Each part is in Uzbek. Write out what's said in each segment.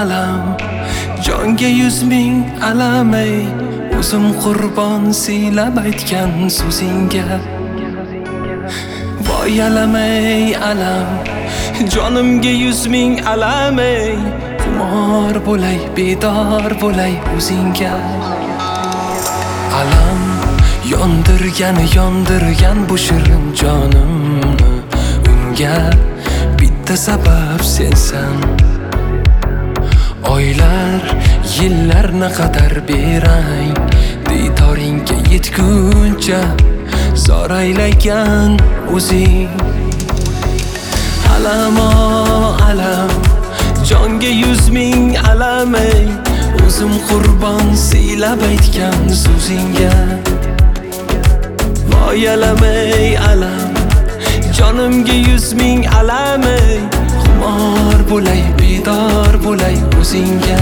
alam, jonga 100 ming alam ey, o'zim qurbon siylab aytgan so'zingga. Voy alam ey alam, jonimga 100 ming alam ey, xumor bo'lay, bedor bo'lay o'zingga. Alam yondirgan bu shirin jonimni, unga bitta sabab sensan. Oylar, yillarni qadar berang, diydoringga yetguncha zor aylagan o'zing. Alam o alam, jonga 100 ming alam ey, o'zim qurbon siylab aytgan so'zingga. Voy alam ey alam, jonimga 100 ming alam ey, xumor bo'lay, bedor bo'lay o'zingga.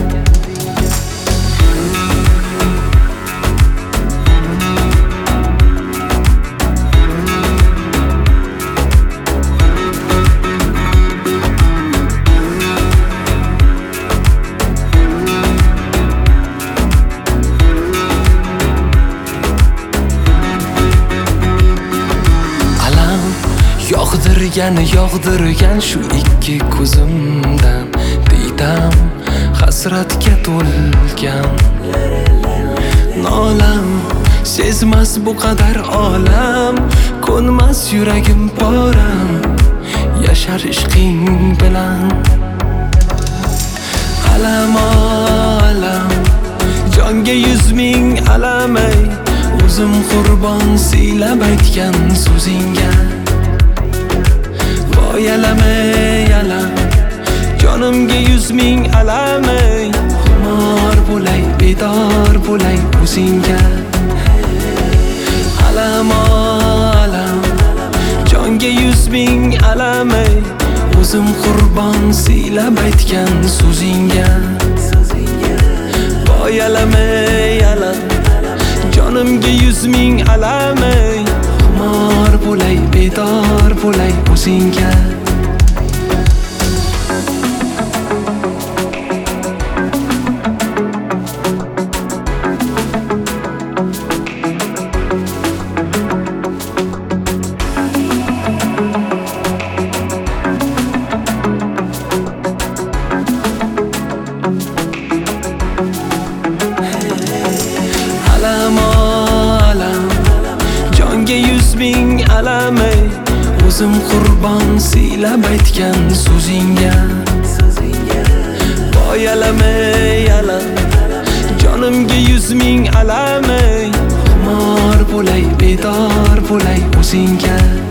Yog'dirgan shu ikki ko'zimdan, diydam hasratga to'lgan. Nolam sezmas bu qadar olam, ko'nmas yuragim poram yashar ishqing bilan. Alam o alam, jonga 100 ming alam ey, o'zim qurbon siylab aytgan so'zingga. Voy alam ey alam, jonimga 100 ming alam ey, xumor bo'lay, bedor bo'lay o'zingga. Alam o alam, jonga 100 ming alam ey, o'zim qurbon siylab aytgan so'zingga. Voy alam ey alam, jonimga 100 ming alam ey, xumor bo'lay, bedor bo'lay o'zingga. Alam o alam, jonga 100 ming alam ey, o'zim qurbon siylab aytgan so'zingga. Voy alam ey alam, jonimga 100 ming alam ey, xumor bo'lay, bedor bo'lay o'zingga.